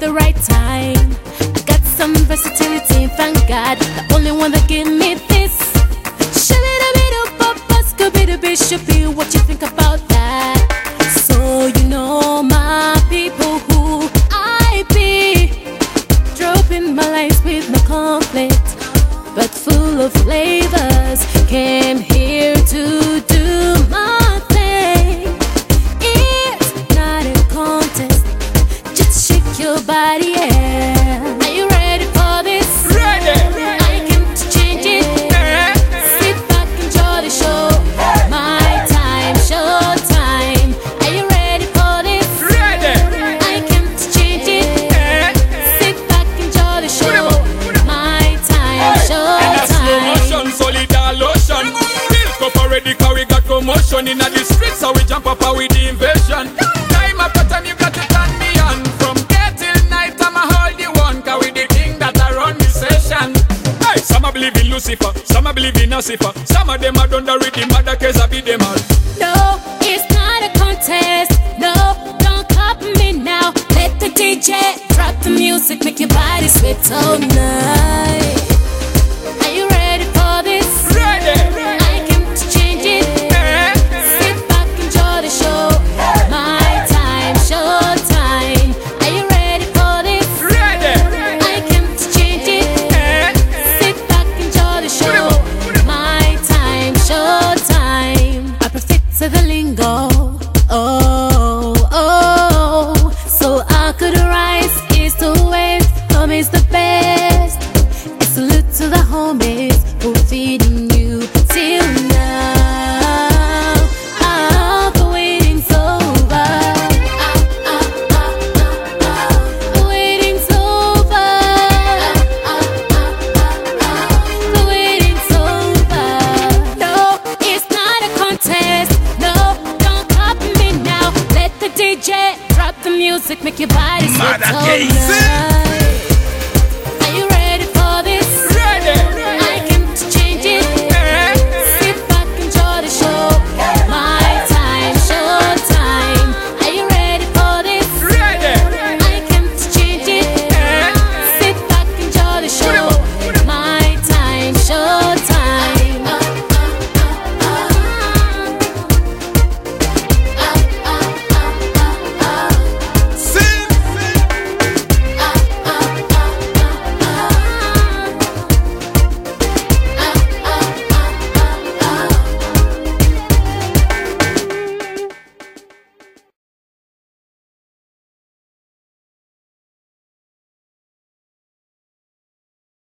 the right time. I got some versatility, thank God. The only one that give me this. Scooby-Doo, what you think about that? So you know my people who I be. Dropping my life with no conflict, but full of flavors. Came here to do my thing. It's not a contest, just shake your body, yeah. Are you ready for this? Ready. I came to change it. Sit back, enjoy the show. My time, show time. Are you ready for this? Ready. I came to change it. Sit back, enjoy the show. My time, show And a slow time. motion, solid lotion. Milk up already, cause we got commotion. In the streets, so we jump up with the invasion. Time after time, you got to turn me on. From day till night, I'ma hold you one. Cause we the king that I run the session. Hey, some a believe in Lucifer, some a believe in Lucifer. Some of them are done the rhythm, other case I be them all. No, it's not a contest. No, don't copy me now. Let the DJ drop the music, make your body sweat all night. Are you ready for this? Ready. I came to change it. Sit back, enjoy the show. My time, show time. Are you ready for this? Ready. I came to change it. Sit back, enjoy the show. My time, show time. I profit to the lingo. Oh, oh. So I could rise, east to west. Home is the best. A salute to the homies who feeding you till now. The waiting's over. The waiting's over. The waiting's over. No, it's not a contest. No, don't copy me now. Let the DJ drop the music, make your body sweat all night.